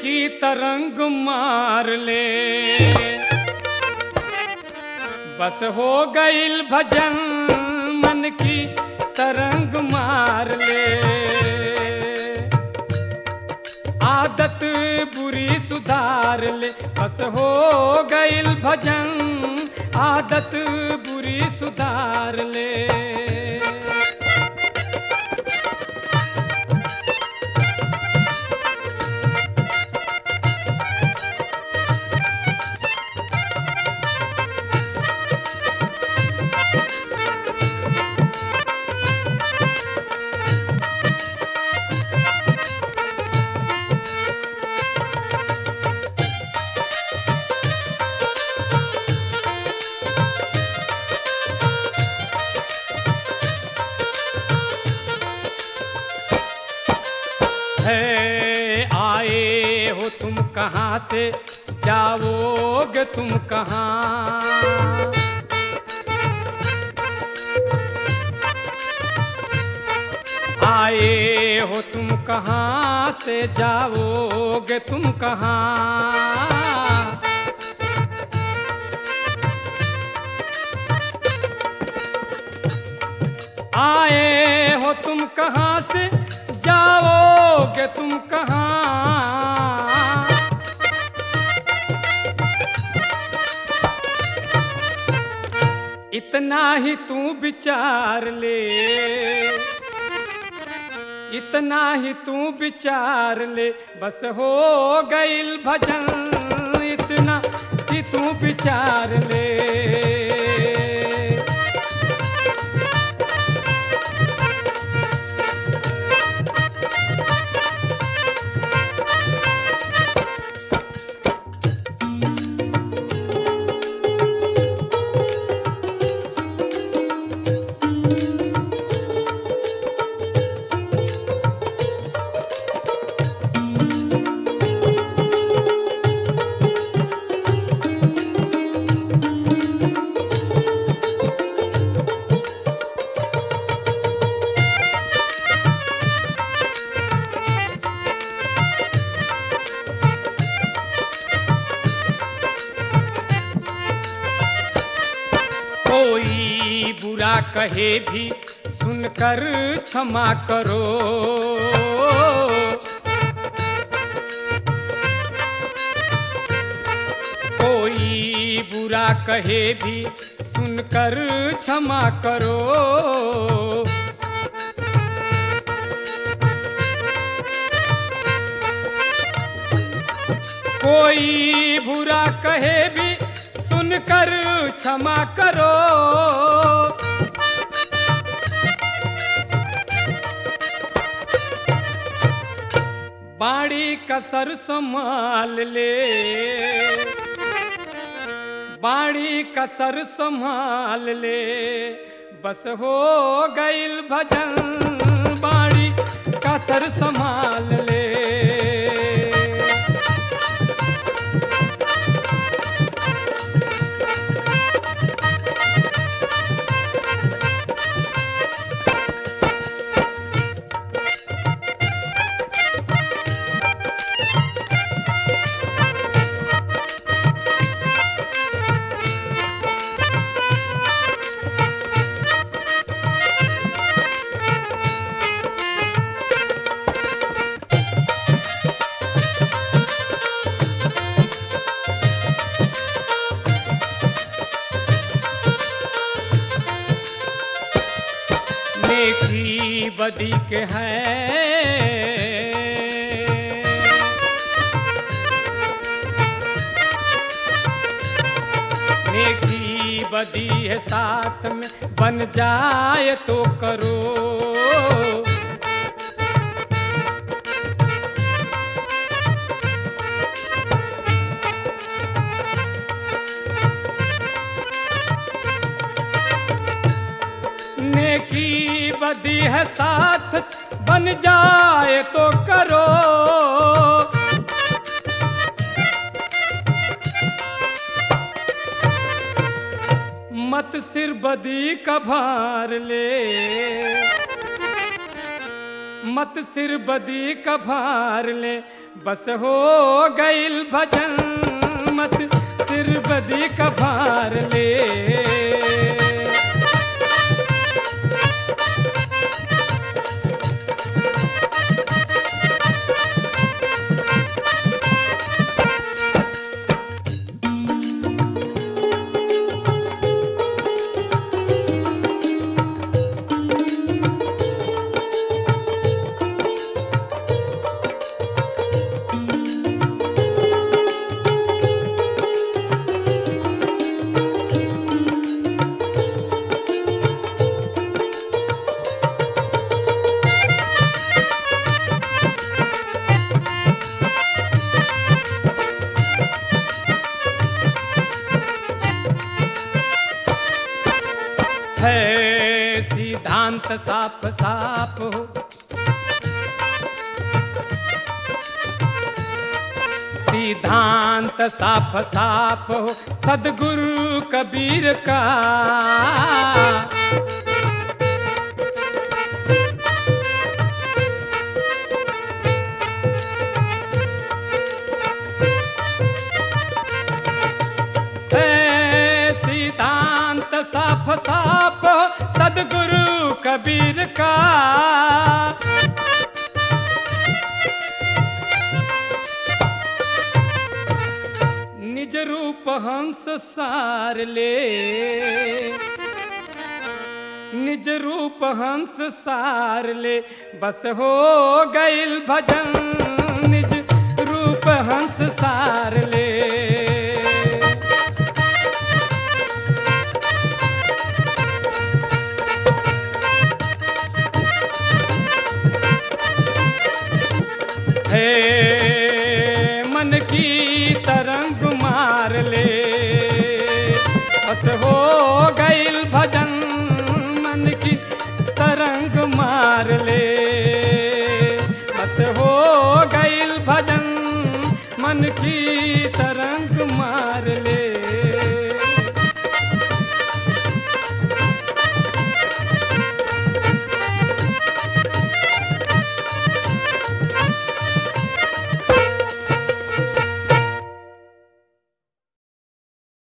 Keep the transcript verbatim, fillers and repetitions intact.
की तरंग मार ले। बस हो गईल भजन मन की तरंग मार ले। आदत बुरी सुधार ले। बस हो गईल भजन आदत बुरी सुधार ले। है आए हो तुम कहाँ से, जाओगे तुम कहाँ। आए हो तुम कहाँ से, जाओगे तुम कहाँ। आए हो तुम कहाँ से, जाओगे तुम कहाँ। इतना ही तू विचार ले। इतना ही तू विचार ले। बस हो गईल भजन इतना ही तू विचार ले। कोई बुरा कहे भी सुनकर क्षमा करो। कोई बुरा कहे भी सुनकर क्षमा करो। कोई बुरा कहे भी सुनकर क्षमा करो। बाड़ी कसर संभाल ले। बाड़ी कसर संभाल ले। बस हो गईल भजन बाड़ी कसर संभाल ले। नेकी बदी के हैं। नेकी बदी है साथ में बन जाए तो करो। नेकी बदी है साथ बन जाए तो करो। मत सिर बदी का भार ले। मत सिर बदी का भार ले बस हो गईल भजन मत सिर बदी का भार ले है सिद्धांत साफ साफ हो सिद्धांत साफ साफ हो सद्गुरु कबीर का है सिद्धांत साफ साफ हो सद्गुरु कबीर का निज रूप हंस सार ले निज रूप हंस सार ले बस हो गईल भजन निज रूप हंस सार ले